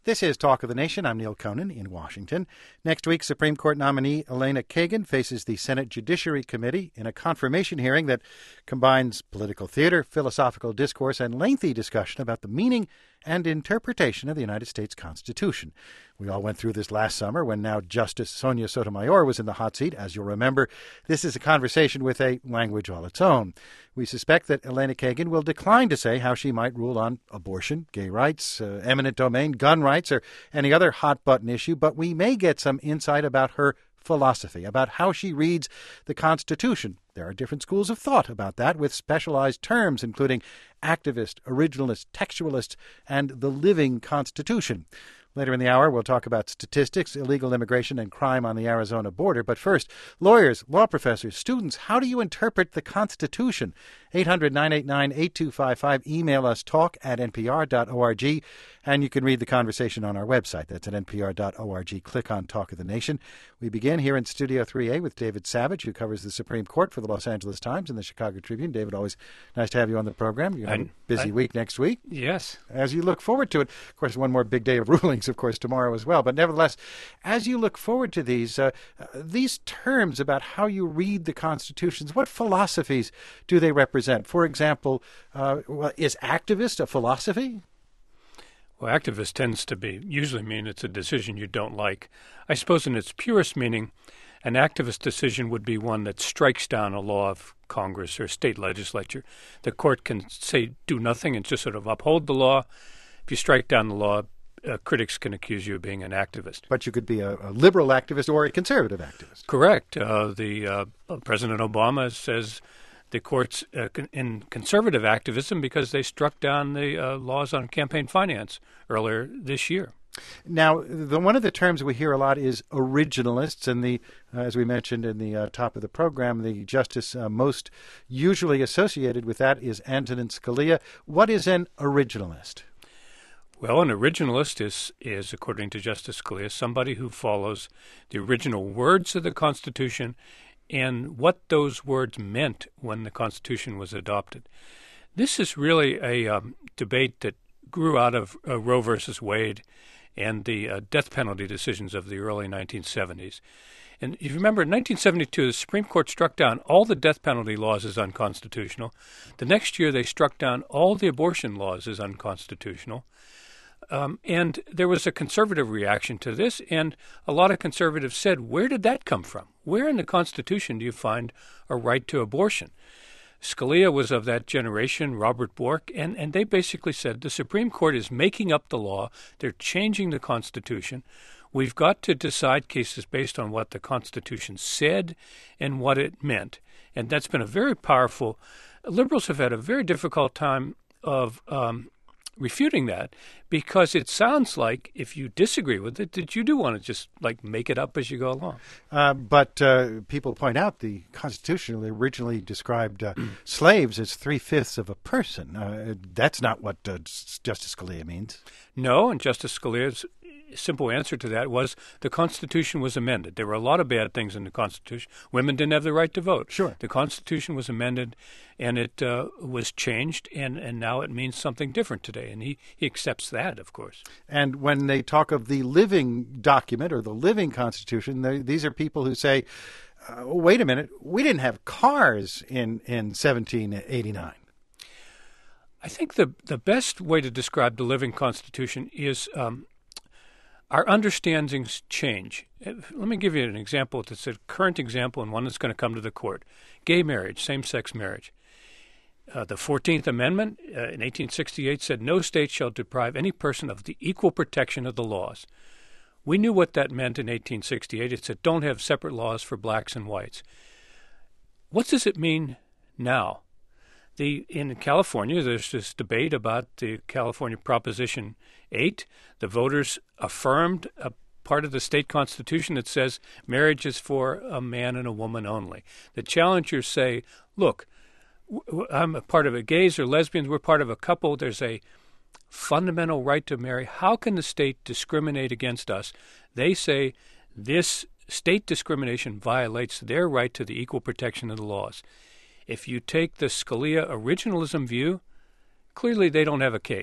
This is Talk of the Nation. I'm Neil Conan in Washington. Next week, Supreme Court nominee Elena Kagan faces the Senate Judiciary Committee in a confirmation hearing that combines political theater, philosophical discourse, and lengthy discussion about the meaning and interpretation of the United States Constitution. We all went through this last summer when now Justice Sonia Sotomayor was in the hot seat. As you'll remember, this is a conversation with a language all its own. We suspect that Elena Kagan will decline to say how she might rule on abortion, gay rights, eminent domain, gun rights, or any other hot-button issue, but we may get some insight about her philosophy, about how she reads the Constitution. There are different schools of thought about that, with specialized terms including activist, originalist, textualist, and the living Constitution. Later in the hour, we'll talk about statistics, illegal immigration, and crime on the Arizona border. But first, lawyers, law professors, students, how do you interpret the Constitution? 800-989-8255. Email us talk@npr.org, and you can read the conversation on our website. That's at npr.org. Click on Talk of the Nation. We begin here in Studio 3A with David Savage, who covers the Supreme Court for the Los Angeles Times and the Chicago Tribune. David, always nice to have you on the program. You have a busy week next week. Yes. As you look forward to it, of course, one more big day of rulings, of course, tomorrow as well. But nevertheless, as you look forward to these terms about how you read the constitutions, what philosophies do they represent? For example, is activist a philosophy? Well, activist tends to usually mean it's a decision you don't like. I suppose in its purest meaning, an activist decision would be one that strikes down a law of Congress or state legislature. The court can say do nothing and just sort of uphold the law. If you strike down the law, critics can accuse you of being an activist. But you could be a liberal activist or a conservative activist. Correct. President Obama says the courts in conservative activism because they struck down the laws on campaign finance earlier this year. Now, one of the terms we hear a lot is originalists, and as we mentioned in the top of the program, the justice most usually associated with that is Antonin Scalia. What is an originalist? Well, an originalist is, according to Justice Scalia, somebody who follows the original words of the Constitution and what those words meant when the Constitution was adopted. This is really a debate that grew out of Roe versus Wade and the death penalty decisions of the early 1970s. And if you remember, in 1972, the Supreme Court struck down all the death penalty laws as unconstitutional. The next year, they struck down all the abortion laws as unconstitutional. And there was a conservative reaction to this, and a lot of conservatives said, where did that come from? Where in the Constitution do you find a right to abortion? Scalia was of that generation, Robert Bork, and they basically said the Supreme Court is making up the law. They're changing the Constitution. We've got to decide cases based on what the Constitution said and what it meant. And that's been a very powerful – liberals have had a very difficult time of refuting that, because it sounds like if you disagree with it, that you do want to just make it up as you go along. But people point out the Constitution originally described slaves as 3/5 of a person. That's not what Justice Scalia means. No, and Justice Scalia's simple answer to that was the Constitution was amended. There were a lot of bad things in the Constitution. Women didn't have the right to vote. Sure. The Constitution was amended, and it was changed, and now it means something different today. And he accepts that, of course. And when they talk of the living document or the living Constitution, these are people who say, wait a minute, we didn't have cars in 1789. I think the best way to describe the living Constitution is our understandings change. Let me give you an example that's a current example and one that's going to come to the court. Gay marriage, same-sex marriage. The 14th Amendment in 1868 said, no state shall deprive any person of the equal protection of the laws. We knew what that meant in 1868. It said, don't have separate laws for blacks and whites. What does it mean now? In California, there's this debate about the California Proposition 8. The voters affirmed a part of the state constitution that says marriage is for a man and a woman only. The challengers say, look, I'm a part of a gays or lesbians, we're part of a couple, there's a fundamental right to marry. How can the state discriminate against us? They say this state discrimination violates their right to the equal protection of the laws. If you take the Scalia originalism view, clearly they don't have a case.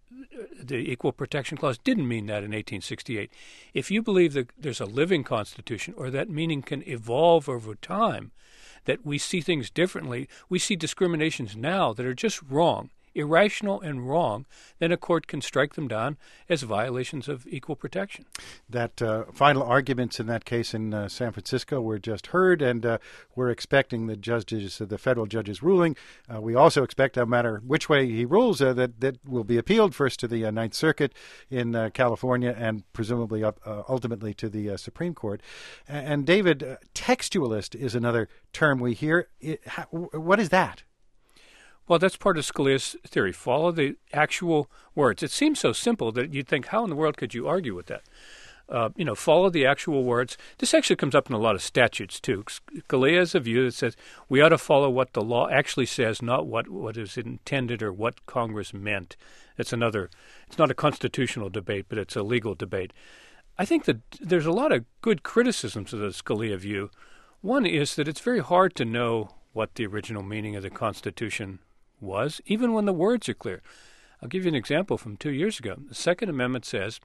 the Equal Protection Clause didn't mean that in 1868. If you believe that there's a living Constitution, or that meaning can evolve over time, that we see things differently, we see discriminations now that are just wrong, irrational and wrong, then a court can strike them down as violations of equal protection. That final arguments in that case in San Francisco were just heard, and we're expecting the federal judge's ruling. We also expect, no matter which way he rules, that will be appealed first to the Ninth Circuit in California and presumably ultimately to the Supreme Court. And David, textualist is another term we hear. What is that? Well, that's part of Scalia's theory. Follow the actual words. It seems so simple that you'd think, how in the world could you argue with that? Follow the actual words. This actually comes up in a lot of statutes, too. Scalia has a view that says we ought to follow what the law actually says, not what is intended or what Congress meant. It's not a constitutional debate, but it's a legal debate. I think that there's a lot of good criticisms of the Scalia view. One is that it's very hard to know what the original meaning of the Constitution was, even when the words are clear. I'll give you an example from 2 years ago. The Second Amendment says,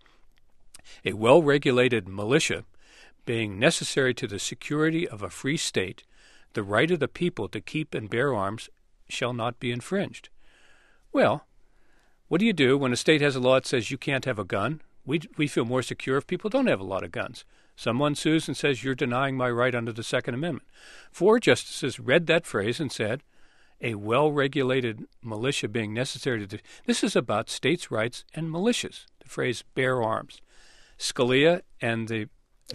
a well-regulated militia being necessary to the security of a free state, the right of the people to keep and bear arms shall not be infringed. Well, what do you do when a state has a law that says you can't have a gun? We feel more secure if people don't have a lot of guns. Someone sues and says, you're denying my right under the Second Amendment. 4 justices read that phrase and said, a well-regulated militia being necessary to... This is about states' rights and militias, the phrase bear arms. Scalia and the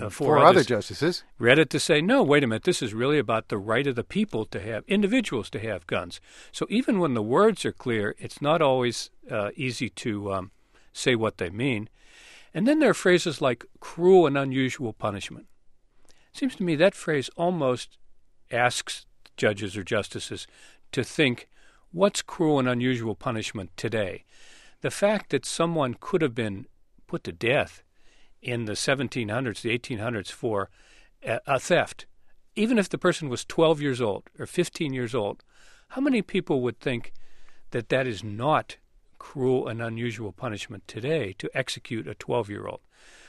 4 other justices read it to say, no, wait a minute, this is really about the right of the people to have, individuals to have guns. So even when the words are clear, it's not always easy to say what they mean. And then there are phrases like cruel and unusual punishment. It seems to me that phrase almost asks judges or justices to think, what's cruel and unusual punishment today? The fact that someone could have been put to death in the 1700s, the 1800s for a theft, even if the person was 12 years old or 15 years old, how many people would think that that is not cruel and unusual punishment today to execute a 12-year-old?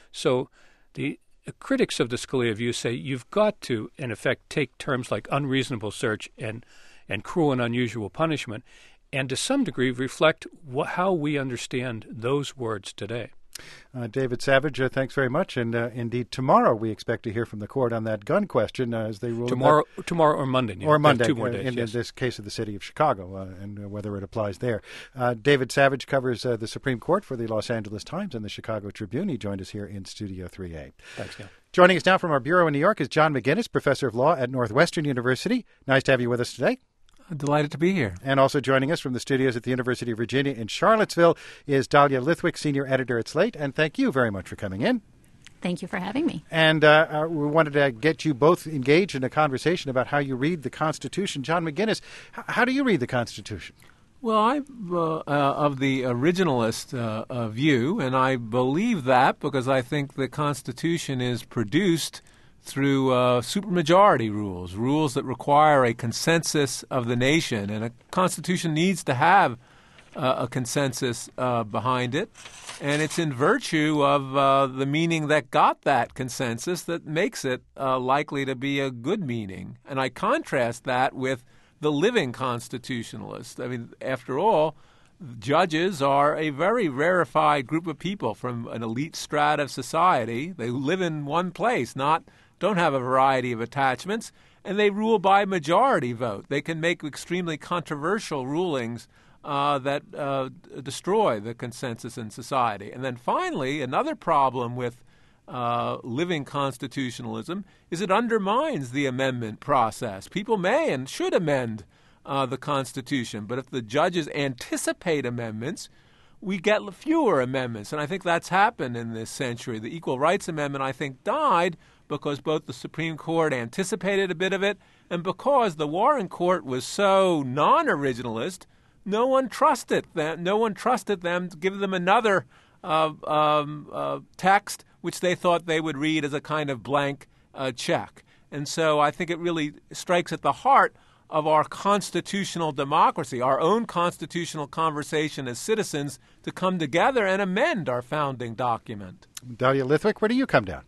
So the critics of the Scalia view say you've got to, in effect, take terms like unreasonable search and cruel and unusual punishment and to some degree reflect how we understand those words today. David Savage, thanks very much. And indeed, tomorrow we expect to hear from the court on that gun question as they rule. Tomorrow or Monday. Yeah. Or Monday, 2 more days, in yes. this case of the city of Chicago, and whether it applies there. David Savage covers the Supreme Court for the Los Angeles Times and the Chicago Tribune. He joined us here in Studio 3A. Thanks, Neil. Joining us now from our bureau in New York is John McGinnis, professor of law at Northwestern University. Nice to have you with us today. Delighted to be here. And also joining us from the studios at the University of Virginia in Charlottesville is Dahlia Lithwick, senior editor at Slate. And thank you very much for coming in. Thank you for having me. And we wanted to get you both engaged in a conversation about how you read the Constitution. John McGinnis, how do you read the Constitution? Well, I'm of the originalist view, and I believe that because I think the Constitution is produced through supermajority rules that require a consensus of the nation. And a constitution needs to have a consensus behind it. And it's in virtue of the meaning that got that consensus that makes it likely to be a good meaning. And I contrast that with the living constitutionalist. I mean, after all, judges are a very rarefied group of people from an elite strata of society. They live in one place, don't have a variety of attachments, and they rule by majority vote. They can make extremely controversial rulings that destroy the consensus in society. And then finally, another problem with living constitutionalism is it undermines the amendment process. People may and should amend the Constitution, but if the judges anticipate amendments, we get fewer amendments. And I think that's happened in this century. The Equal Rights Amendment, I think, died because both the Supreme Court anticipated a bit of it and because the Warren Court was so non-originalist, no one trusted them. No one trusted them to give them another text which they thought they would read as a kind of blank check. And so I think it really strikes at the heart of our constitutional democracy, our own constitutional conversation as citizens, to come together and amend our founding document. Dahlia Lithwick, where do you come down?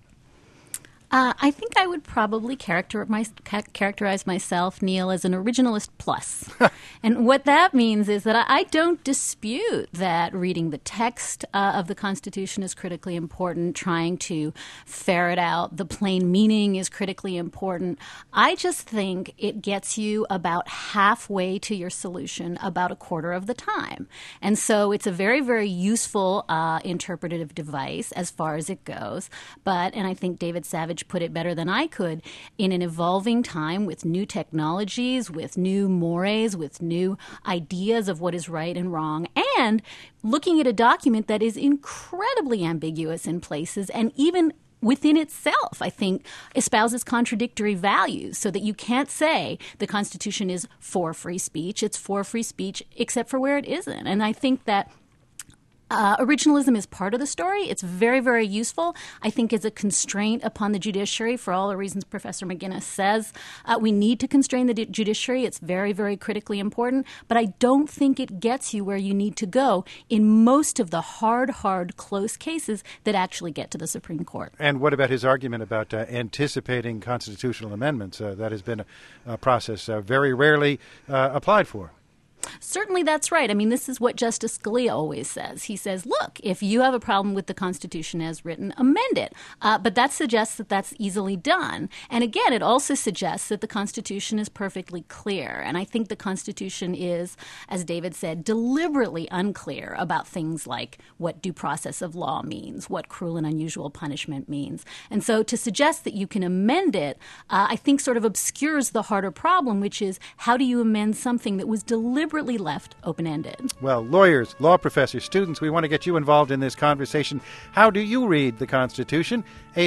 I think I would probably characterize myself, Neil, as an originalist plus. And what that means is that I don't dispute that reading the text of the Constitution is critically important, trying to ferret out the plain meaning is critically important. I just think it gets you about halfway to your solution about a quarter of the time. And so it's a very, very useful interpretative device as far as it goes. But, and I think David Savage put it better than I could, in an evolving time with new technologies, with new mores, with new ideas of what is right and wrong, and looking at a document that is incredibly ambiguous in places and even within itself, I think, espouses contradictory values, so that you can't say the Constitution is for free speech. It's for free speech except for where it isn't. And I think that originalism is part of the story. It's very, very useful. I think it's a constraint upon the judiciary for all the reasons Professor McGinnis says. We need to constrain the judiciary. It's very, very critically important. But I don't think it gets you where you need to go in most of the hard, close cases that actually get to the Supreme Court. And what about his argument about anticipating constitutional amendments? That has been a process very rarely applied for. Certainly that's right. I mean, this is what Justice Scalia always says. He says, look, if you have a problem with the Constitution as written, amend it. But that suggests that that's easily done. And again, it also suggests that the Constitution is perfectly clear. And I think the Constitution is, as David said, deliberately unclear about things like what due process of law means, what cruel and unusual punishment means. And so to suggest that you can amend it, I think sort of obscures the harder problem, which is how do you amend something that was deliberately left open-ended? Well, lawyers, law professors, students, we want to get you involved in this conversation. How do you read the Constitution?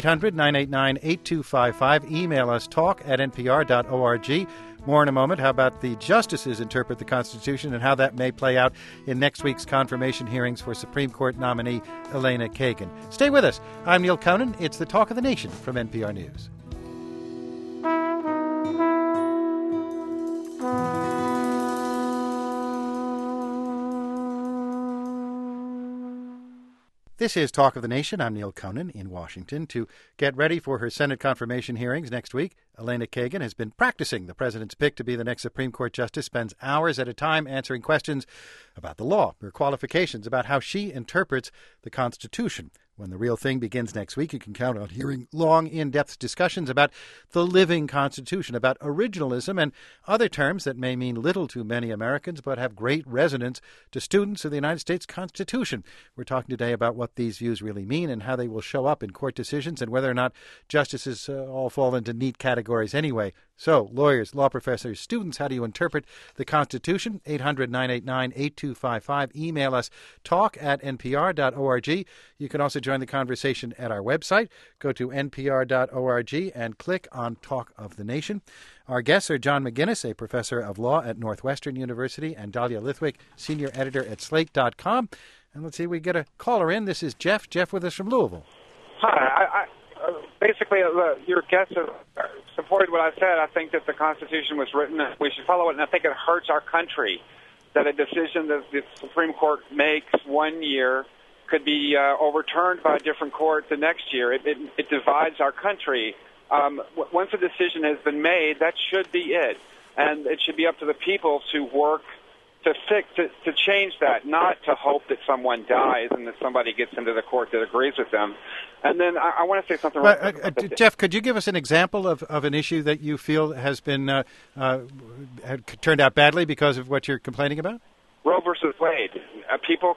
800-989-8255. Email us, talk@npr.org. More in a moment. How about the justices interpret the Constitution and how that may play out in next week's confirmation hearings for Supreme Court nominee Elena Kagan? Stay with us. I'm Neil Conan. It's the Talk of the Nation from NPR News. This is Talk of the Nation. I'm Neil Conan in Washington. To get ready for her Senate confirmation hearings next week, Elena Kagan has been practicing the president's pick to be the next Supreme Court justice, spends hours at a time answering questions about the law, her qualifications, about how she interprets the Constitution. When the real thing begins next week, you can count on hearing long, in-depth discussions about the living Constitution, about originalism and other terms that may mean little to many Americans but have great resonance to students of the United States Constitution. We're talking today about what these views really mean and how they will show up in court decisions and whether or not justices all fall into neat categories anyway. So, lawyers, law professors, students, how do you interpret the Constitution? 800-989-8255. Email us, talk@npr.org. You can also join the conversation at our website. Go to npr.org and click on Talk of the Nation. Our guests are John McGinnis, a professor of law at Northwestern University, and Dahlia Lithwick, senior editor at Slate.com. And let's see, we get a caller in. This is Jeff. Jeff with us from Louisville. Hi. Basically, your guests have supported what I said. I think that the Constitution was written, we should follow it, and I think it hurts our country that a decision that the Supreme Court makes one year could be overturned by a different court the next year. It divides our country. Once a decision has been made, that should be it, and it should be up to the people to work to change that, not to hope that someone dies and that somebody gets into the court that agrees with them. And then I want to say something. Jeff, could you give us an example of an issue that you feel has been turned out badly because of what you're complaining about? Roe versus Wade. People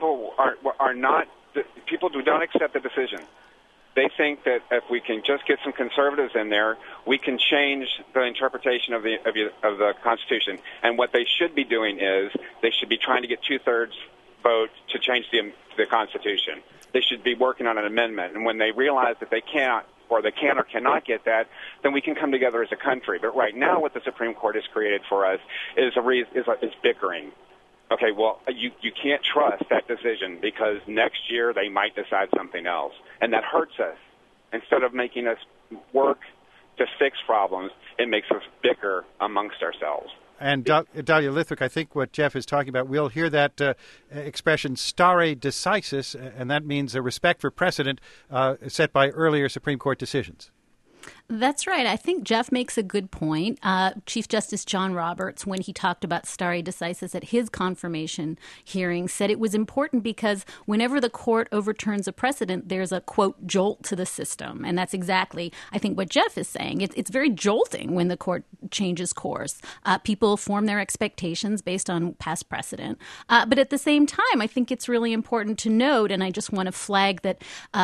do not accept the decision. They think that if we can just get some conservatives in there, we can change the interpretation of the Constitution. And what they should be doing is they should be trying to get 2/3 vote to change the Constitution. They should be working on an amendment. And when they realize that they can't or cannot get that, then we can come together as a country. But right now, what the Supreme Court has created for us is bickering. Okay, well, you can't trust that decision because next year they might decide something else, and that hurts us. Instead of making us work to fix problems. It makes us bigger amongst ourselves. And Dahlia Lithwick, I think what Jeff is talking about, we'll hear that expression stare decisis, and that means a respect for precedent set by earlier Supreme Court decisions. That's right. I think Jeff makes a good point. Chief Justice John Roberts, when he talked about stare decisis at his confirmation hearing, said it was important because whenever the court overturns a precedent, there's a, quote, jolt to the system. And that's exactly, I think, what Jeff is saying. It's very jolting when the court changes course. People form their expectations based on past precedent. But at the same time, I think it's really important to note, and I just want to flag that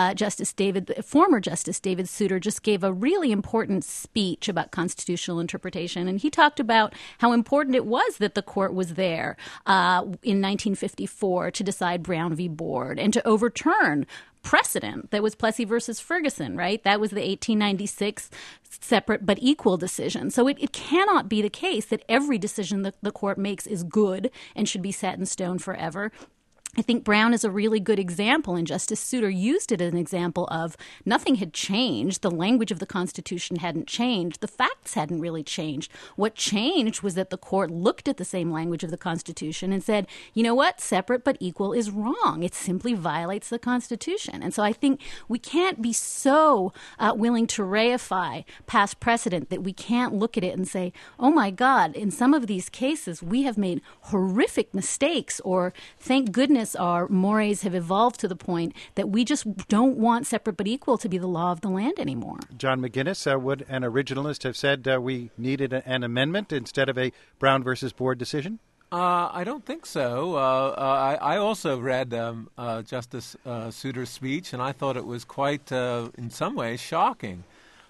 former Justice David Souter just gave a really important speech about constitutional interpretation. And he talked about how important it was that the court was there in 1954 to decide Brown v. Board and to overturn precedent that was Plessy versus Ferguson, right? That was the 1896 separate but equal decision. So it cannot be the case that every decision that the court makes is good and should be set in stone forever. I think Brown is a really good example, and Justice Souter used it as an example of nothing had changed. The language of the Constitution hadn't changed. The facts hadn't really changed. What changed was that the court looked at the same language of the Constitution and said, you know what, separate but equal is wrong. It simply violates the Constitution. And so I think we can't be so willing to reify past precedent that we can't look at it and say, oh my God, in some of these cases we have made horrific mistakes, or thank goodness our mores have evolved to the point that we just don't want separate but equal to be the law of the land anymore. John McGinnis, would an originalist have said we needed an amendment instead of a Brown versus Board decision? I don't think so. I also read Justice Souter's speech, and I thought it was quite, in some ways, shocking.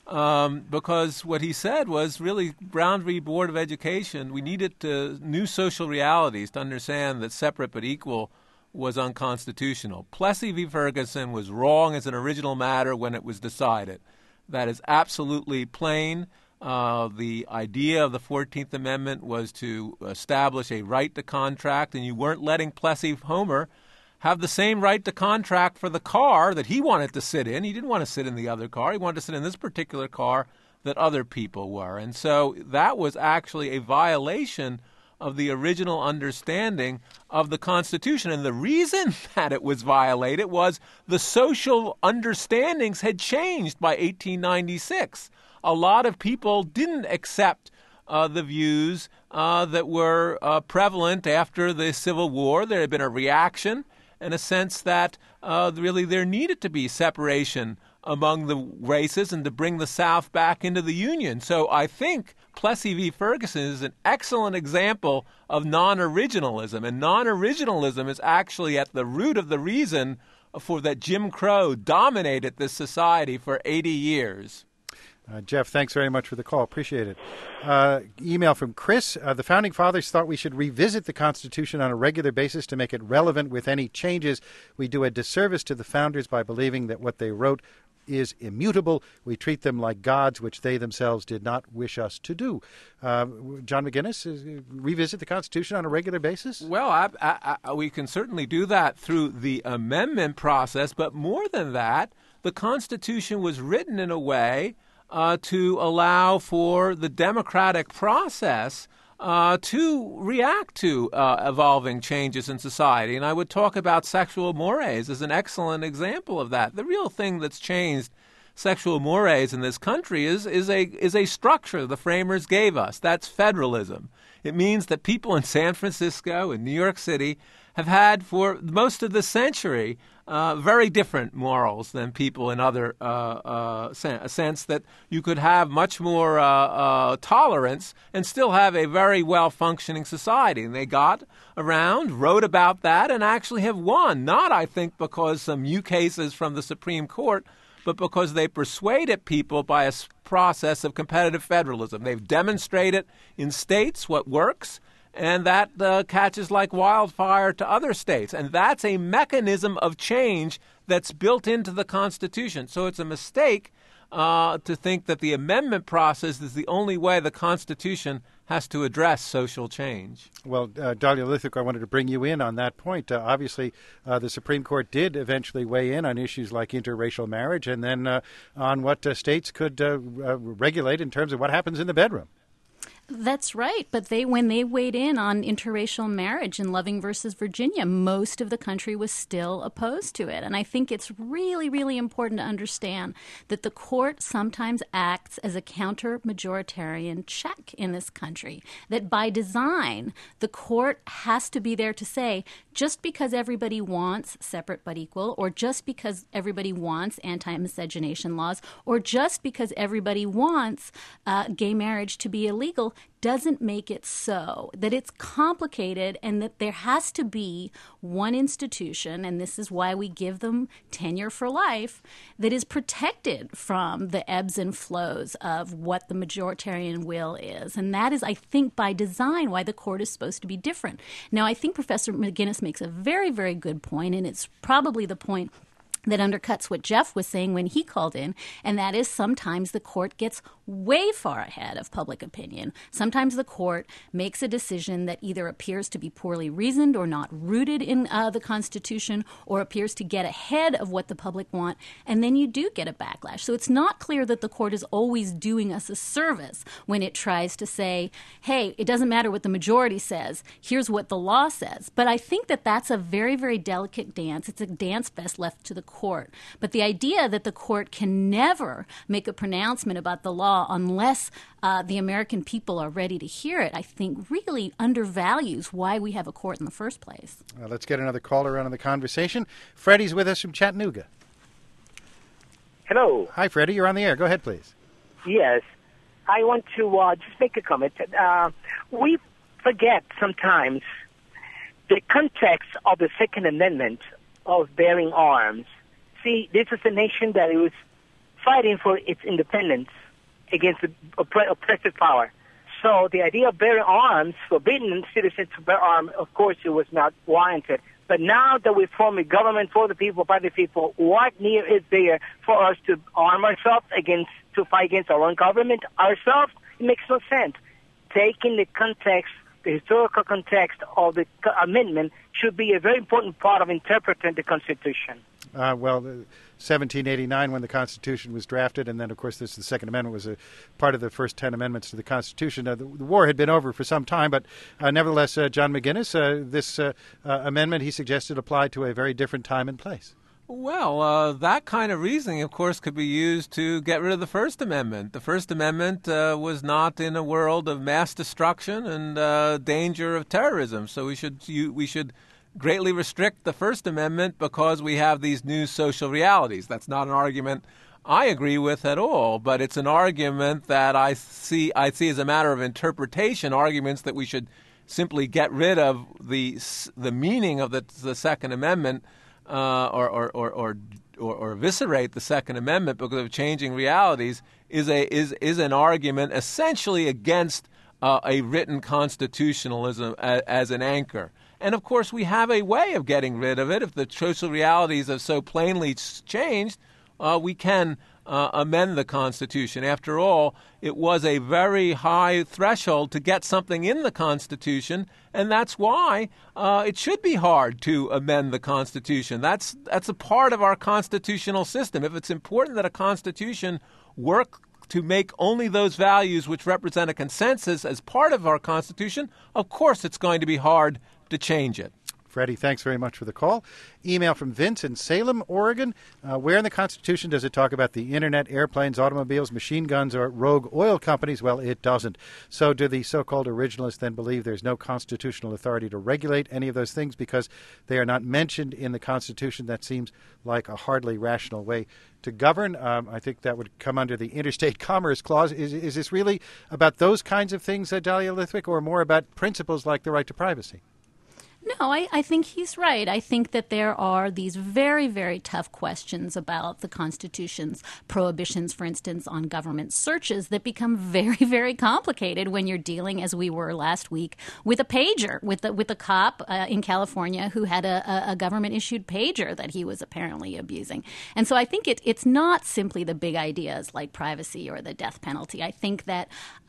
Because what he said was really Brown v. Board of Education, we needed new social realities to understand that separate but equal was unconstitutional. Plessy v. Ferguson was wrong as an original matter when it was decided. That is absolutely plain. The idea of the 14th Amendment was to establish a right to contract, and you weren't letting Plessy Homer have the same right to contract for the car that he wanted to sit in. He didn't want to sit in the other car. He wanted to sit in this particular car that other people were. And so that was actually a violation of the original understanding of the Constitution. And the reason that it was violated was the social understandings had changed by 1896. A lot of people didn't accept the views that were prevalent after the Civil War. There had been a reaction in a sense that really there needed to be separation among the races and to bring the South back into the Union. So I think Plessy v. Ferguson is an excellent example of non-originalism, and non-originalism is actually at the root of the reason for that Jim Crow dominated this society for 80 years. Jeff, thanks very much for the call. Appreciate it. Email from Chris. The Founding Fathers thought we should revisit the Constitution on a regular basis to make it relevant with any changes. We do a disservice to the founders by believing that what they wrote is immutable. We treat them like gods, which they themselves did not wish us to do. John McGinnis, revisit the Constitution on a regular basis? Well, we can certainly do that through the amendment process, but more than that, the Constitution was written in a way to allow for the democratic process to react to evolving changes in society. And I would talk about sexual mores as an excellent example of that. The real thing that's changed sexual mores in this country is a structure the framers gave us. That's federalism. It means that people in San Francisco and New York City have had for most of the century very different morals than people in other a sense that you could have much more tolerance and still have a very well-functioning society. And they got around, wrote about that, and actually have won, not, I think, because some ukases from the Supreme Court, but because they persuaded people by a process of competitive federalism. They've demonstrated in states what works, and that catches like wildfire to other states. And that's a mechanism of change that's built into the Constitution. So it's a mistake to think that the amendment process is the only way the Constitution has to address social change. Well, Dahlia Lithwick, I wanted to bring you in on that point. Obviously, the Supreme Court did eventually weigh in on issues like interracial marriage and then on what states could regulate in terms of what happens in the bedroom. That's right. But when they weighed in on interracial marriage in Loving versus Virginia, most of the country was still opposed to it. And I think it's really, really important to understand that the court sometimes acts as a counter-majoritarian check in this country, that by design, the court has to be there to say, just because everybody wants separate but equal, or just because everybody wants anti-miscegenation laws, or just because everybody wants gay marriage to be illegal, doesn't make it so. That it's complicated and that there has to be one institution, and this is why we give them tenure for life, that is protected from the ebbs and flows of what the majoritarian will is. And that is, I think, by design why the court is supposed to be different. Now, I think Professor McGinnis makes a very, very good point, and it's probably the point that undercuts what Jeff was saying when he called in, and that is sometimes the court gets way far ahead of public opinion. Sometimes the court makes a decision that either appears to be poorly reasoned or not rooted in the Constitution, or appears to get ahead of what the public want, and then you do get a backlash. So it's not clear that the court is always doing us a service when it tries to say, hey, it doesn't matter what the majority says, here's what the law says. But I think that that's a very, very delicate dance. It's a dance best left to the court. But the idea that the court can never make a pronouncement about the law unless the American people are ready to hear it, I think really undervalues why we have a court in the first place. Let's get another caller on in the conversation. Freddie's with us from Chattanooga. Hello. Hi, Freddie. You're on the air. Go ahead, please. Yes. I want to just make a comment. We forget sometimes the context of the Second Amendment of bearing arms. See, this is a nation that was fighting for its independence against the oppressive power. So the idea of bearing arms, forbidding citizens to bear arms, of course, it was not warranted. But now that we form a government for the people, by the people, what need is there for us to arm ourselves to fight against our own government ourselves? It makes no sense. Taking the context, the historical context of the amendment should be a very important part of interpreting the Constitution. 1789 when the Constitution was drafted, and then, of course, the Second Amendment was a part of the first 10 amendments to the Constitution. The war had been over for some time, but nevertheless, John McGinnis, this amendment, he suggested, applied to a very different time and place. Well, that kind of reasoning, of course, could be used to get rid of the First Amendment. The First Amendment was not in a world of mass destruction and danger of terrorism, so we should greatly restrict the First Amendment because we have these new social realities. That's not an argument I agree with at all, but it's an argument that I see as a matter of interpretation, arguments that we should simply get rid of the meaning of the Second Amendment or eviscerate the Second Amendment because of changing realities is an argument essentially against a written constitutionalism as an anchor. And, of course, we have a way of getting rid of it. If the social realities have so plainly changed, we can amend the Constitution. After all, it was a very high threshold to get something in the Constitution, and that's why it should be hard to amend the Constitution. That's a part of our constitutional system. If it's important that a Constitution work to make only those values which represent a consensus as part of our Constitution, of course it's going to be hard to change it. Freddie, thanks very much for the call. Email from Vince in Salem, Oregon. Where in the Constitution does it talk about the Internet, airplanes, automobiles, machine guns, or rogue oil companies? Well, it doesn't. So do the so-called originalists then believe there's no constitutional authority to regulate any of those things because they are not mentioned in the Constitution? That seems like a hardly rational way to govern. I think that would come under the Interstate Commerce Clause. Is this really about those kinds of things, Dahlia Lithwick, or more about principles like the right to privacy? No, I think he's right. I think that there are these very, very tough questions about the Constitution's prohibitions, for instance, on government searches that become very, very complicated when you're dealing, as we were last week, with a pager, with a cop in California who had a government-issued pager that he was apparently abusing. And so I think it's not simply the big ideas like privacy or the death penalty. I think that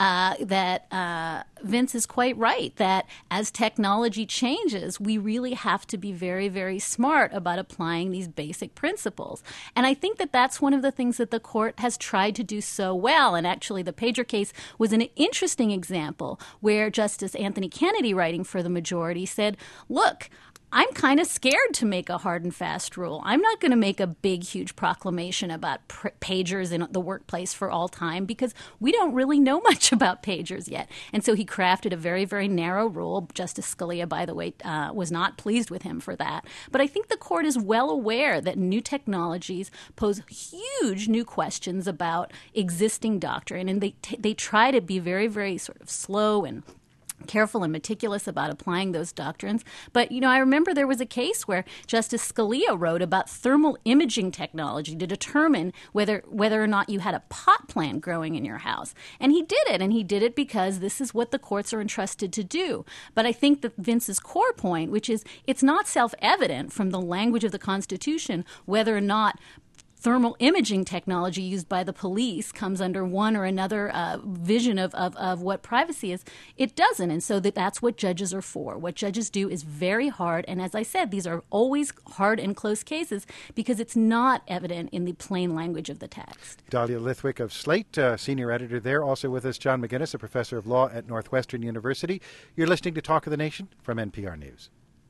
Vince is quite right that as technology changes, we really have to be very, very smart about applying these basic principles. And I think that that's one of the things that the court has tried to do so well. And actually, the pager case was an interesting example where Justice Anthony Kennedy, writing for the majority, said, look, I'm kind of scared to make a hard and fast rule. I'm not going to make a big, huge proclamation about pagers in the workplace for all time because we don't really know much about pagers yet. And so he crafted a very, very narrow rule. Justice Scalia, by the way, was not pleased with him for that. But I think the court is well aware that new technologies pose huge new questions about existing doctrine, and they try to be very, very sort of slow and careful and meticulous about applying those doctrines. But, I remember there was a case where Justice Scalia wrote about thermal imaging technology to determine whether or not you had a pot plant growing in your house. And he did it because this is what the courts are entrusted to do. But I think that Vince's core point, which is it's not self-evident from the language of the Constitution whether or not thermal imaging technology used by the police comes under one or another vision of what privacy is. It doesn't. And so that's what judges are for. What judges do is very hard. And as I said, these are always hard and close cases because it's not evident in the plain language of the text. Dahlia Lithwick of Slate, senior editor there. Also with us, John McGinnis, a professor of law at Northwestern University. You're listening to Talk of the Nation from NPR News.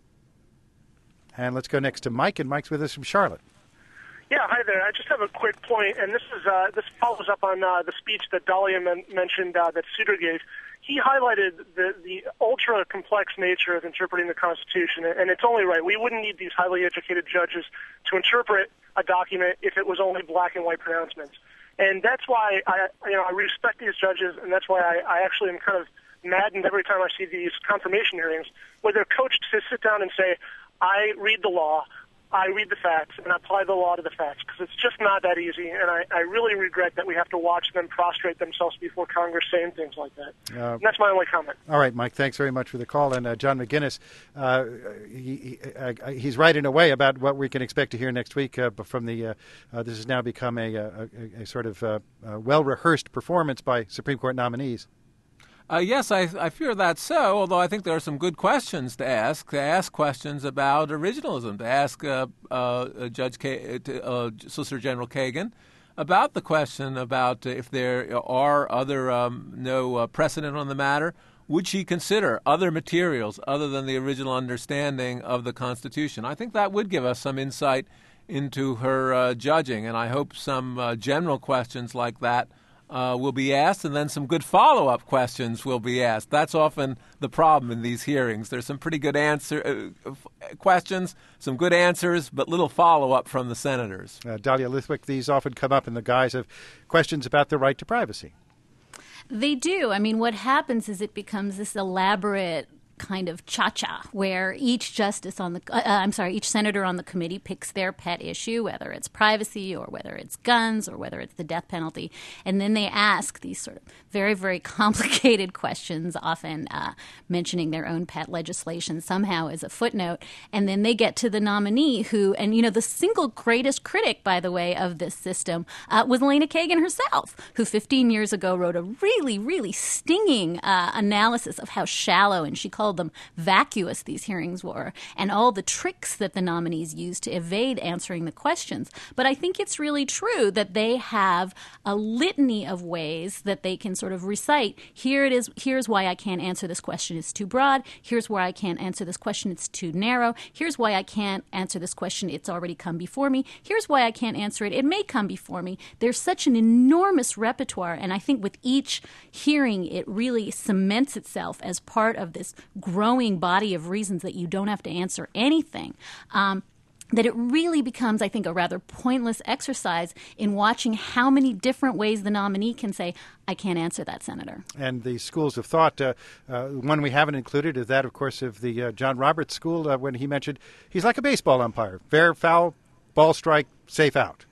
And let's go next to Mike, and Mike's with us from Charlotte. Yeah, hi there. I just have a quick point, and this follows up on the speech that Dahlia mentioned that Souter gave. He highlighted the ultra-complex nature of interpreting the Constitution, and it's only right. We wouldn't need these highly educated judges to interpret a document if it was only black and white pronouncements. And that's why I respect these judges, and that's why I actually am kind of maddened every time I see these confirmation hearings where they're coached to sit down and say, I read the law, I read the facts, and I apply the law to the facts, because it's just not that easy, and I really regret that we have to watch them prostrate themselves before Congress saying things like that. And that's my only comment. All right, Mike, thanks very much for the call. And John McGinnis, he's right in a way about what we can expect to hear next week from the this has now become a sort of well-rehearsed performance by Supreme Court nominees. Yes, I fear that's so, although I think there are some good questions to ask questions about originalism, to ask Solicitor General Kagan about the question about if there are other no precedent on the matter. Would she consider other materials other than the original understanding of the Constitution? I think that would give us some insight into her judging, and I hope some general questions like that will be asked, and then some good follow-up questions will be asked. That's often the problem in these hearings. There's some pretty good questions, some good answers, but little follow-up from the senators. Dahlia Lithwick, these often come up in the guise of questions about the right to privacy. They do. I mean, what happens is it becomes this elaborate kind of cha-cha where each justice on the each senator on the committee picks their pet issue, whether it's privacy or whether it's guns or whether it's the death penalty, and then they ask these sort of very, very complicated questions, often mentioning their own pet legislation somehow as a footnote, and then they get to the nominee who, and the single greatest critic, by the way, of this system was Elena Kagan herself, who 15 years ago wrote a really, really stinging analysis of how shallow, and she called them vacuous, these hearings were, and all the tricks that the nominees used to evade answering the questions. But I think it's really true that they have a litany of ways that they can sort of recite, here it is, here's why I can't answer this question, it's too broad, here's why I can't answer this question, it's too narrow, here's why I can't answer this question, it's already come before me, here's why I can't answer it, it may come before me. There's such an enormous repertoire, and I think with each hearing it really cements itself as part of this growing body of reasons that you don't have to answer anything. that it really becomes, I think, a rather pointless exercise in watching how many different ways the nominee can say, I can't answer that, Senator. And the schools of thought, one we haven't included is that, of course, of the John Roberts school when he mentioned he's like a baseball umpire. Fair, foul, ball strike, safe out.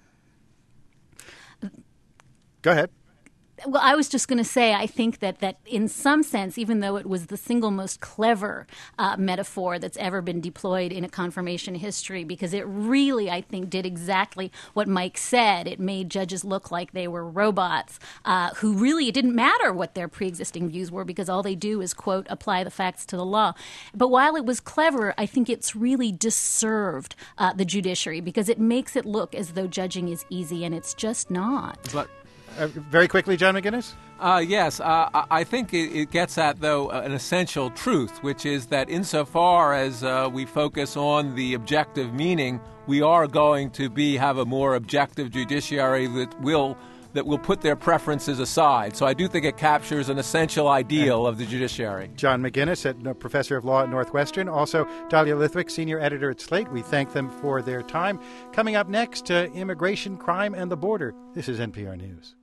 Go ahead. Well, I was just going to say, I think that in some sense, even though it was the single most clever metaphor that's ever been deployed in a confirmation history, because it really, I think, did exactly what Mike said. It made judges look like they were robots who really, it didn't matter what their pre-existing views were because all they do is, quote, apply the facts to the law. But while it was clever, I think it's really disserved the judiciary because it makes it look as though judging is easy, and it's just not. But very quickly, John McGinnis? Yes. I think it gets at, though, an essential truth, which is that insofar as we focus on the objective meaning, we are going to have a more objective judiciary that will put their preferences aside. So I do think it captures an essential ideal of the judiciary. John McGinnis, Professor of Law at Northwestern. Also, Dahlia Lithwick, Senior Editor at Slate. We thank them for their time. Coming up next, immigration, crime, and the border. This is NPR News.